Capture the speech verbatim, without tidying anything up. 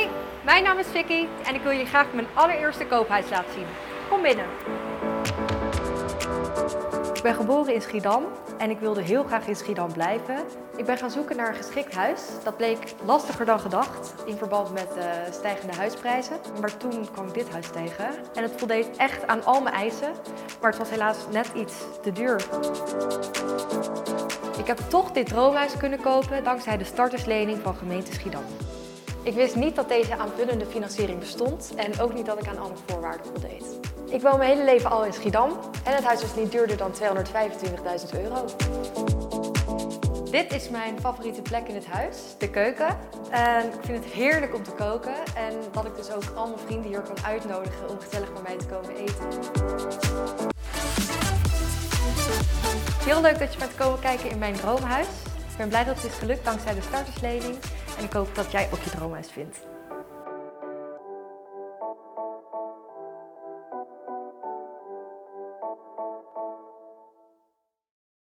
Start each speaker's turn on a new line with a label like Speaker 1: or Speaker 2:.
Speaker 1: Hoi, mijn naam is Vicky en ik wil jullie graag mijn allereerste koophuis laten zien. Kom binnen. Ik ben geboren in Schiedam en ik wilde heel graag in Schiedam blijven. Ik ben gaan zoeken naar een geschikt huis. Dat bleek lastiger dan gedacht in verband met uh, stijgende huisprijzen. Maar toen kwam ik dit huis tegen en het voldeed echt aan al mijn eisen. Maar het was helaas net iets te duur. Ik heb toch dit droomhuis kunnen kopen dankzij de starterslening van gemeente Schiedam. Ik wist niet dat deze aanvullende financiering bestond en ook niet dat ik aan alle voorwaarden voldeed. Ik woon mijn hele leven al in Schiedam en het huis is niet duurder dan tweehonderdvijfentwintigduizend euro. Dit is mijn favoriete plek in het huis, de keuken. En ik vind het heerlijk om te koken en dat ik dus ook al mijn vrienden hier kan uitnodigen om gezellig bij mij te komen eten. Heel leuk dat je bent komen kijken in mijn droomhuis. Ik ben blij dat het is gelukt dankzij de starterslening en ik hoop dat jij ook je droomhuis vindt.